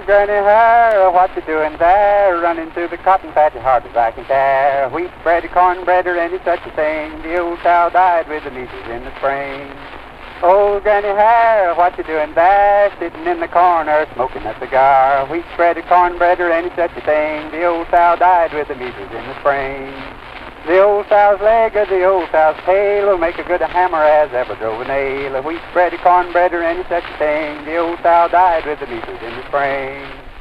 Granny Hare, what you doing there? Running through the cotton patch hard as I can tear. Wheat bread, cornbread, or any such a thing. The old cow died with the measles in the spring. Old Granny Hare, what you doing there? Sitting in the corner, smoking a cigar. Wheat bread, cornbread, or any such a thing. The old sow died with the measles in the spring. The old sow's leg or the old sow's tail will make a good hammer as ever drove a nail. Wheat bread, cornbread, or any such a thing. The old sow died with the measles in the spring.